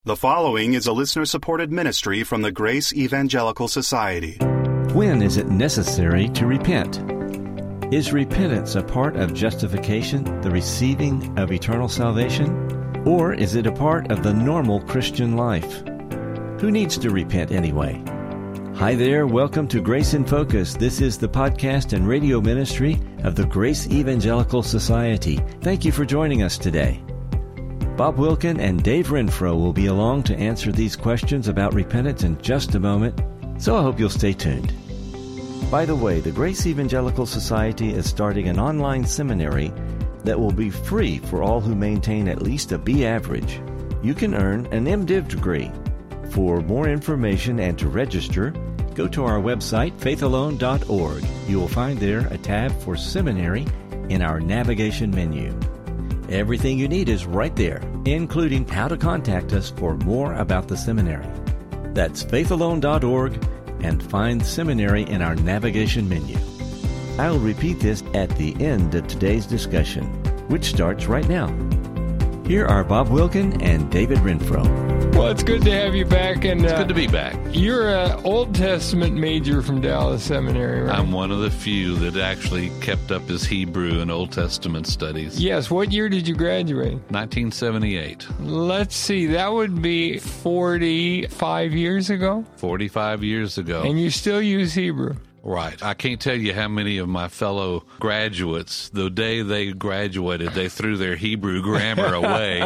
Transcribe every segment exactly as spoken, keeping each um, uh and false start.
The following is a listener-supported ministry from the Grace Evangelical Society. When is it necessary to repent? Is repentance a part of justification, the receiving of eternal salvation? Or is it a part of the normal Christian life? Who needs to repent anyway? Hi there, welcome to Grace in Focus. This is the podcast and radio ministry of the Grace Evangelical Society. Thank you for joining us today. Bob Wilkin and Dave Renfro will be along to answer these questions about repentance in just a moment, so I hope you'll stay tuned. By the way, the Grace Evangelical Society is starting an online seminary that will be free for all who maintain at least a B average. You can earn an MDiv degree. For more information and to register, go to our website, faith alone dot org. You will find there a tab for seminary in our navigation menu. Everything you need is right there, including how to contact us for more about the seminary. That's faith alone dot org and find seminary in our navigation menu. I'll repeat this at the end of today's discussion, which starts right now. Here are Bob Wilkin and David Renfro. Well, it's good to have you back. And It's uh, good to be back. You're an Old Testament major from Dallas Seminary, right? I'm one of the few that actually kept up his Hebrew and Old Testament studies. Yes. What year did you graduate? nineteen seventy-eight. Let's see. That would be forty-five years ago? forty-five years ago. And you still use Hebrew? Right. I can't tell you how many of my fellow graduates, the day they graduated, they threw their Hebrew grammar away.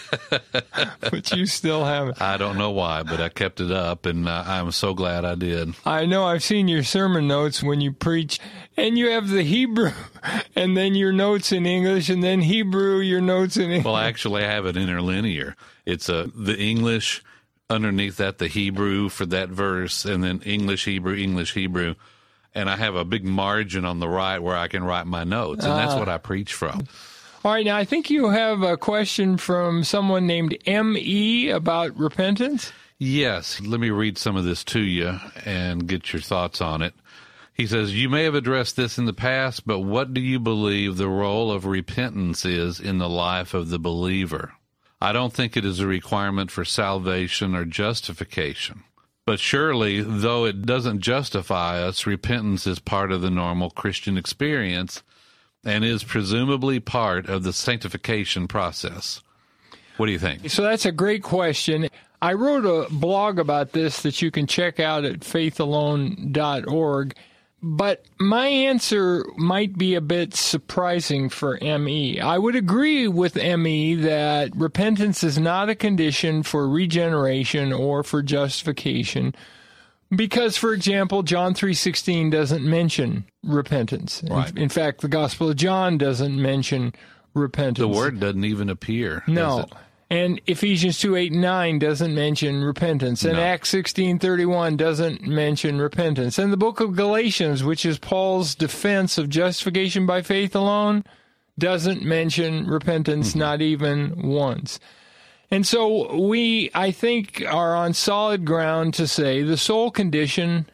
But you still have it. I don't know why, but I kept it up, and uh, I'm so glad I did. I know. I've seen your sermon notes when you preach, and you have the Hebrew, and then your notes in English, and then Hebrew, your notes in English. Well, actually, I have it interlinear. It's uh, the English, underneath that, the Hebrew for that verse, and then English, Hebrew, English, Hebrew. And I have a big margin on the right where I can write my notes, and that's what I preach from. All right, now I think you have a question from someone named M E about repentance. Yes, let me read some of this to you and get your thoughts on it. He says, you may have addressed this in the past, but what do you believe the role of repentance is in the life of the believer? I don't think it is a requirement for salvation or justification. But surely, though it doesn't justify us, repentance is part of the normal Christian experience and is presumably part of the sanctification process. What do you think? So that's a great question. I wrote a blog about this that you can check out at faith alone dot org. But my answer might be a bit surprising for M E. I would agree with M E that repentance is not a condition for regeneration or for justification because, for example, John three sixteen doesn't mention repentance. Right. In, in fact, the Gospel of John doesn't mention repentance. The word doesn't even appear. No. Does it? And Ephesians two, eight, and nine doesn't mention repentance. And No. Acts sixteen, thirty-one doesn't mention repentance. And the book of Galatians, which is Paul's defense of justification by faith alone, doesn't mention repentance, mm-hmm. not even once. And so we, I think, are on solid ground to say the sole condition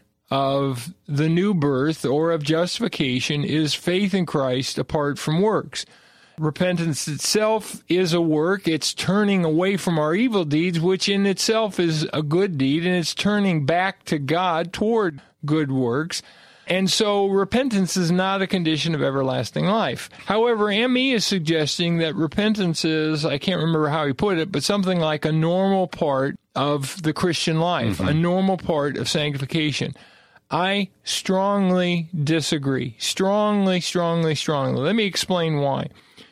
of the new birth or of justification is faith in Christ apart from works. Repentance itself is a work. It's turning away from our evil deeds, which in itself is a good deed, and it's turning back to God toward good works. And so repentance is not a condition of everlasting life. However, M E is suggesting that repentance is, I can't remember how he put it, but something like a normal part of the Christian life, mm-hmm. a normal part of sanctification. I strongly disagree. Strongly, strongly, strongly. Let me explain why.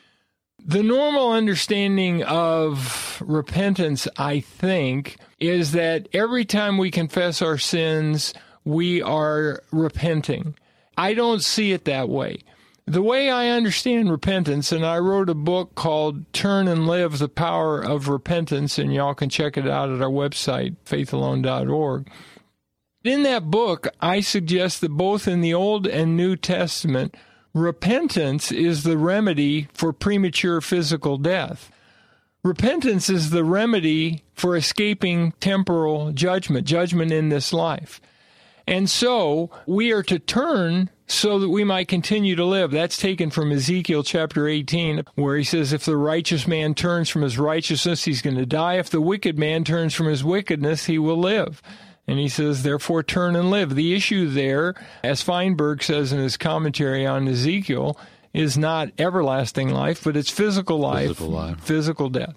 The normal understanding of repentance, I think, is that every time we confess our sins, we are repenting. I don't see it that way. The way I understand repentance, and I wrote a book called Turn and Live, The Power of Repentance, and y'all can check it out at our website, faith alone dot org. In that book, I suggest that both in the Old and New Testament, repentance is the remedy for premature physical death. Repentance is the remedy for escaping temporal judgment, judgment in this life. And so we are to turn so that we might continue to live. That's taken from Ezekiel chapter eighteen, where he says, if the righteous man turns from his righteousness, he's going to die. If the wicked man turns from his wickedness, he will live. And he says, therefore, turn and live. The issue there, as Feinberg says in his commentary on Ezekiel, is not everlasting life, but it's physical life, Physical life. physical death.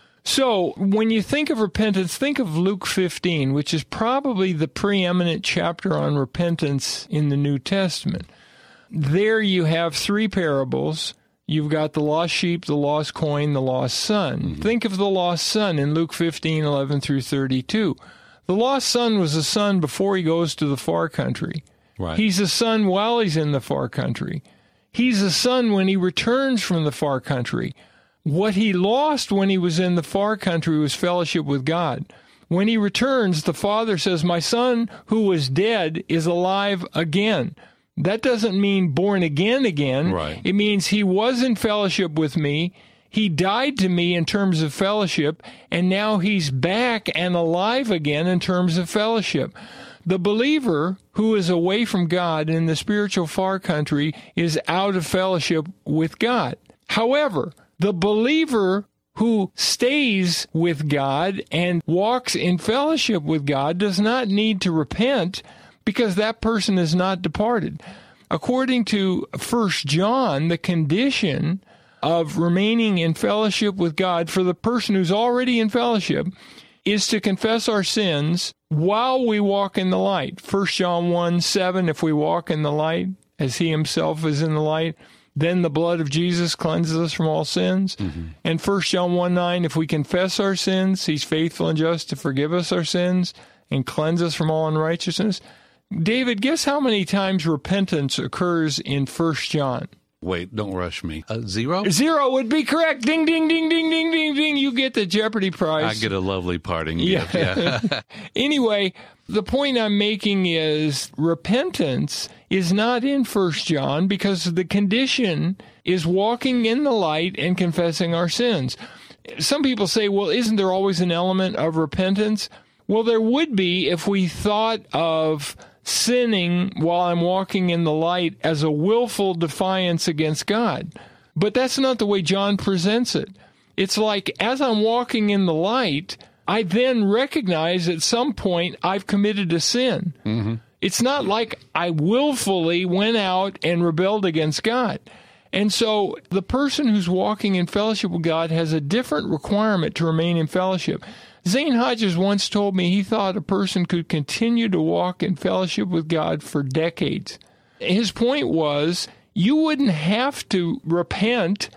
So when you think of repentance, think of Luke fifteen, which is probably the preeminent chapter on repentance in the New Testament. There you have three parables. You've got the lost sheep, the lost coin, the lost son. Mm-hmm. Think of the lost son in Luke fifteen, eleven through thirty-two. The lost son was a son before he goes to the far country. Right. He's a son while he's in the far country. He's a son when he returns from the far country. What he lost when he was in the far country was fellowship with God. When he returns, the father says, my son who was dead is alive again. That doesn't mean born again again. Right. It means he was in fellowship with me. He died to me in terms of fellowship, and now he's back and alive again in terms of fellowship. The believer who is away from God in the spiritual far country is out of fellowship with God. However, the believer who stays with God and walks in fellowship with God does not need to repent because that person is not departed. According to First John, the condition of remaining in fellowship with God for the person who's already in fellowship is to confess our sins while we walk in the light. First John one seven, if we walk in the light as he himself is in the light, then the blood of Jesus cleanses us from all sins. Mm-hmm. And First John one nine, if we confess our sins, he's faithful and just to forgive us our sins and cleanse us from all unrighteousness. David, guess how many times repentance occurs in First John? Wait, don't rush me. Uh, zero? Zero would be correct. Ding, ding, ding, ding, ding, ding, ding. You get the Jeopardy prize. I get a lovely parting yeah. gift. Yeah. Anyway, the point I'm making is repentance is not in First John because the condition is walking in the light and confessing our sins. Some people say, well, isn't there always an element of repentance? Well, there would be if we thought of sinning while I'm walking in the light as a willful defiance against God. But that's not the way John presents it. It's like, as I'm walking in the light, I then recognize at some point I've committed a sin. Mm-hmm. It's not like I willfully went out and rebelled against God. And so the person who's walking in fellowship with God has a different requirement to remain in fellowship. Zane Hodges once told me he thought a person could continue to walk in fellowship with God for decades. His point was, you wouldn't have to repent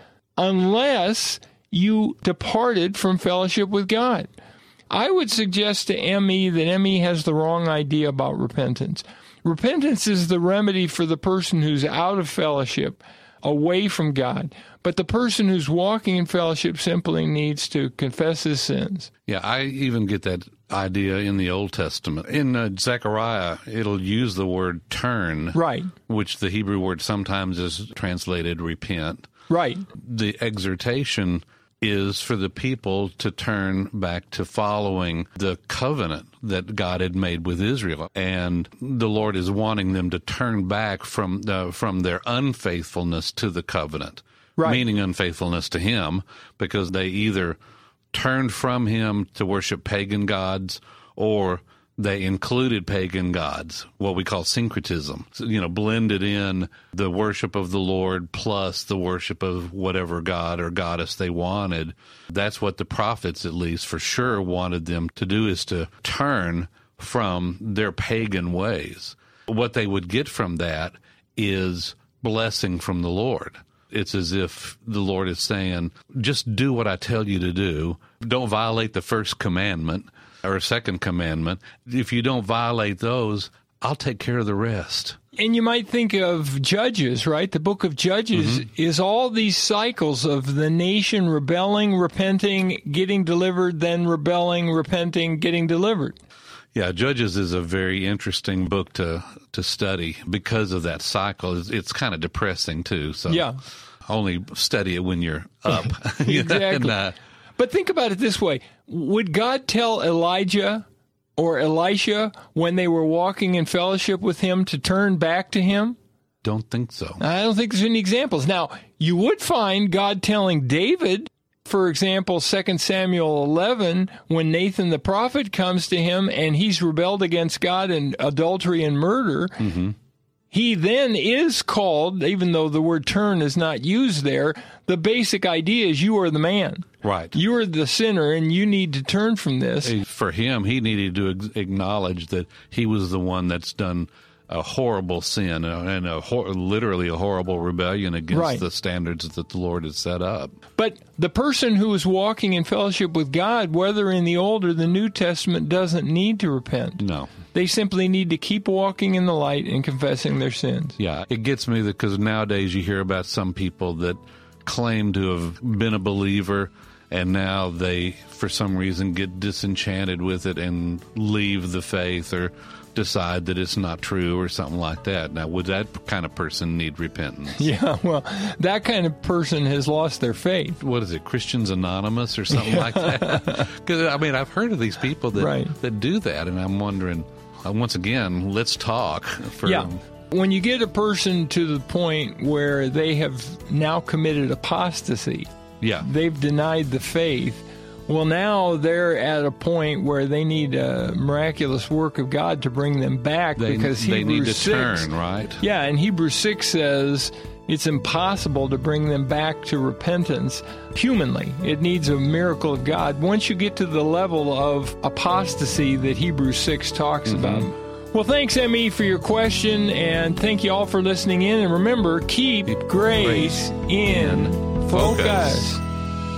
unless you departed from fellowship with God. I would suggest to M E that M E has the wrong idea about repentance. Repentance is the remedy for the person who's out of fellowship, away from God. But the person who's walking in fellowship simply needs to confess his sins. Yeah, I even get that idea in the Old Testament. In uh, Zechariah, it'll use the word turn, right, which the Hebrew word sometimes is translated repent. Right. The exhortation is for the people to turn back to following the covenant that God had made with Israel. And the Lord is wanting them to turn back from the, from their unfaithfulness to the covenant. Right. Meaning unfaithfulness to him, because they either turned from him to worship pagan gods, or they included pagan gods, what we call syncretism. So, you know, blended in the worship of the Lord plus the worship of whatever god or goddess they wanted. That's what the prophets, at least for sure, wanted them to do, is to turn from their pagan ways. What they would get from that is blessing from the Lord. It's as if the Lord is saying, just do what I tell you to do. Don't violate the first commandment or second commandment. If you don't violate those, I'll take care of the rest. And you might think of Judges, right? The book of Judges mm-hmm. is all these cycles of the nation rebelling, repenting, getting delivered, then rebelling, repenting, getting delivered. Yeah, Judges is a very interesting book to to study because of that cycle. It's, it's kind of depressing, too. So yeah. Only study it when you're up. Exactly. and, uh, but think about it this way. Would God tell Elijah or Elisha when they were walking in fellowship with him to turn back to him? Don't think so. I don't think there's any examples. Now, you would find God telling David, for example, Second Samuel eleven, when Nathan the prophet comes to him and he's rebelled against God in adultery and murder, mm-hmm. he then is called, even though the word turn is not used there, the basic idea is you are the man. Right. You are the sinner, and you need to turn from this. For him, he needed to acknowledge that he was the one that's done a horrible sin and a hor- literally a horrible rebellion against right. the standards that the Lord has set up. But the person who is walking in fellowship with God, whether in the Old or the New Testament, doesn't need to repent. No. They simply need to keep walking in the light and confessing their sins. Yeah, it gets me because nowadays you hear about some people that claim to have been a believer, and now they, for some reason, get disenchanted with it and leave the faith or decide that it's not true or something like that. Now, would that kind of person need repentance? Yeah, well, that kind of person has lost their faith. What is it, Christians Anonymous or something like that? Because, I mean, I've heard of these people that, right. that do that, and I'm wondering, uh, once again, let's talk. For, yeah. When you get a person to the point where they have now committed apostasy, yeah. they've denied the faith, well, now they're at a point where they need a miraculous work of God to bring them back they, because they Hebrews need to six, turn, right? Yeah, and Hebrews six says it's impossible to bring them back to repentance humanly. It needs a miracle of God. Once you get to the level of apostasy that Hebrews six talks mm-hmm. about. Well, thanks, M E, for your question, and thank you all for listening in. And remember, keep, keep grace, grace in focus. focus.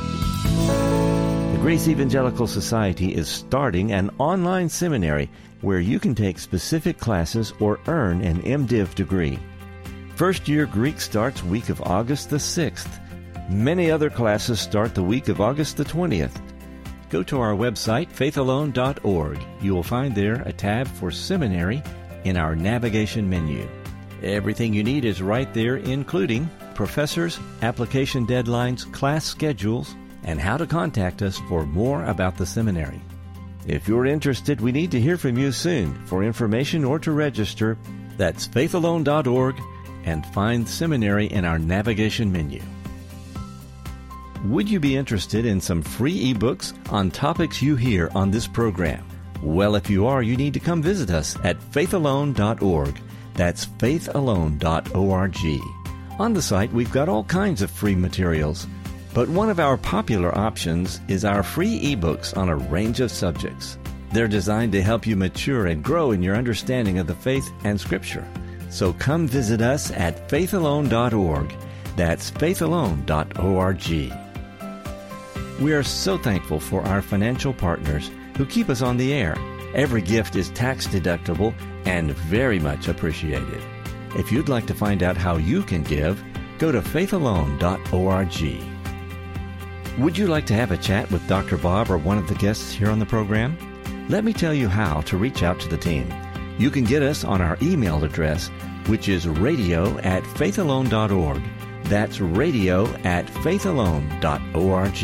The Grace Evangelical Society is starting an online seminary where you can take specific classes or earn an MDiv degree. First year Greek starts week of August the sixth. Many other classes start the week of August the twentieth. Go to our website, faith alone dot org. You will find there a tab for seminary in our navigation menu. Everything you need is right there, including professors, application deadlines, class schedules, and how to contact us for more about the seminary. If you're interested, we need to hear from you soon. For information or to register, that's faith alone dot org and find seminary in our navigation menu. Would you be interested in some free ebooks on topics you hear on this program? Well, if you are, you need to come visit us at faith alone dot org. That's faith alone dot org. On the site, we've got all kinds of free materials. But one of our popular options is our free ebooks on a range of subjects. They're designed to help you mature and grow in your understanding of the faith and Scripture. So come visit us at faith alone dot org. That's faith alone dot org. We are so thankful for our financial partners who keep us on the air. Every gift is tax deductible and very much appreciated. If you'd like to find out how you can give, go to faith alone dot org. Would you like to have a chat with Doctor Bob or one of the guests here on the program? Let me tell you how to reach out to the team. You can get us on our email address, which is radio at faith alone dot org. That's radio at faith alone dot org.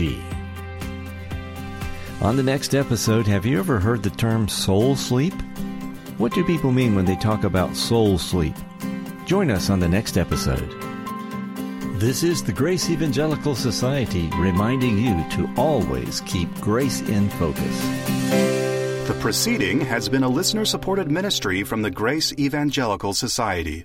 On the next episode, have you ever heard the term soul sleep? What do people mean when they talk about soul sleep? Join us on the next episode. This is the Grace Evangelical Society reminding you to always keep grace in focus. The proceeding has been a listener-supported ministry from the Grace Evangelical Society.